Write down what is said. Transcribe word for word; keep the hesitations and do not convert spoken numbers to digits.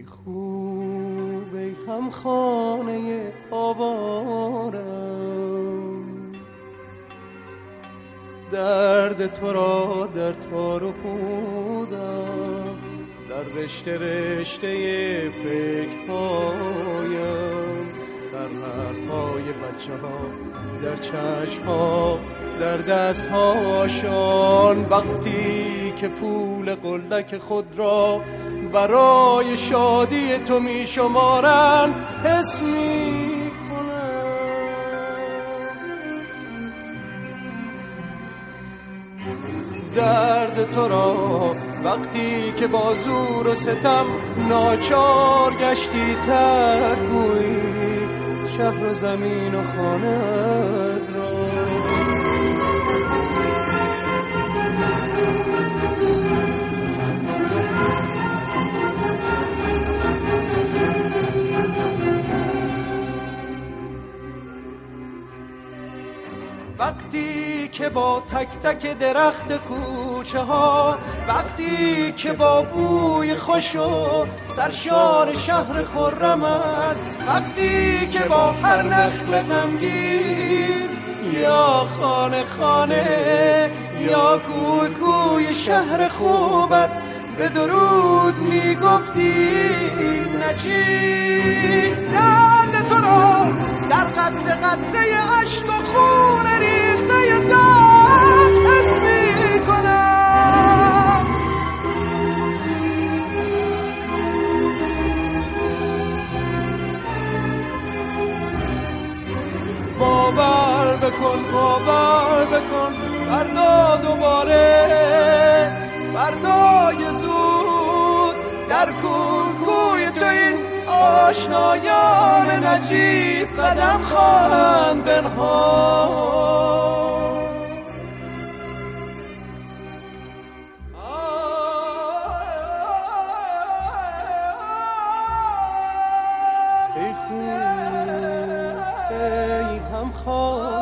خوب ای هم خانه آوارم، درد تو را در تار و پودم، در رشته رشته فکرهایم، در حرفهای بچه ها، در چشم ها، در دست هاشان. وقتی که پول قلک خود را برای شادی تو می شمارند حس می کنم درد تو را. وقتی که با زور و ستم ناچار گشتی ترک گویی شهر و زمین و خانه‌ات را. وقتی که با تک تک درخت کوچه ها، وقتی که با بوی خوش و سرشار شهر خرمت، وقتی که با هر نخل غمگین یا خانه خانه یا کوی کوی شهر خوبت به درود میگفتی نجیب. درد تو را در قطره قطره عشق و خون ریخته داغ حس می کنم. باور بکن باور بکن فردا دوباره، فردای زود در کوی تو این آشنایان نجیب قدم خواهند بنهاد. ای خون ای هم خواهد